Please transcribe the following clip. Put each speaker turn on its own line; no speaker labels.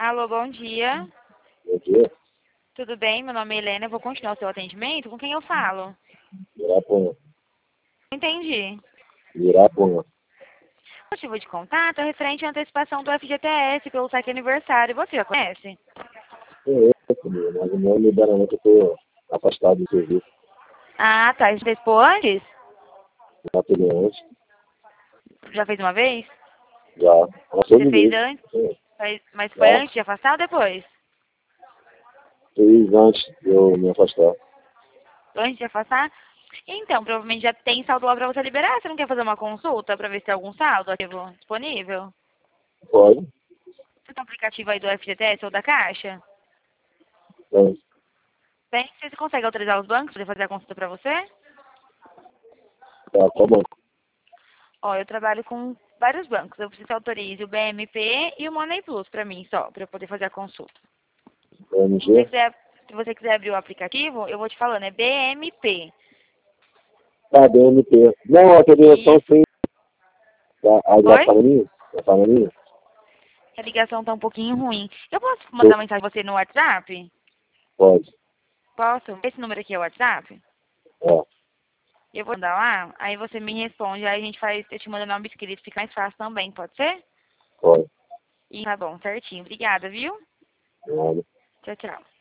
Alô, bom dia.
Bom dia.
Tudo bem? Meu nome é Helena. Eu vou continuar o seu atendimento. Com quem eu falo?
Irapuã.
Entendi.
Irapuã.
O motivo de contato é referente à antecipação do FGTS pelo saque aniversário. Você já conhece?
Conheço, mas o meu liberamento eu estou afastado do serviço.
Ah, tá. Você fez por antes?
Já peguei antes,
Já fez uma vez?
já. Passou
Você
de
fez
vez.
antes? Mas foi
Já.
antes de afastar ou depois?
Fiz antes de eu me afastar.
Antes de afastar? Então, provavelmente já tem saldo lá pra você liberar. Você não quer fazer uma consulta pra ver se tem algum saldo ativo disponível?
Pode?
Você tem um aplicativo aí do FGTS ou da Caixa?
Tem.
Bem, você consegue autorizar os bancos para fazer a consulta pra você?
Tá bom.
Ó, eu trabalho com vários bancos. Eu preciso que autorize o BMP e o Money Plus pra mim só, pra eu poder fazer a consulta.
PMG?
Se você quiser abrir o aplicativo, eu vou te falando, é BMP.
Tá, DMP. Não, a autorização
Isso.
sim. Da
Oi?
Paraninha? Da Paraninha?
A ligação tá um pouquinho ruim. Eu posso mandar uma mensagem pra você no WhatsApp?
Pode.
Posso? Esse número aqui é o WhatsApp?
É,
Eu vou mandar lá, aí você me responde, aí a gente faz, eu te mando o nome escrito, fica mais fácil também, pode ser?
pode.
E tá bom, certinho. Obrigada, viu?
Nada.
Tchau, tchau.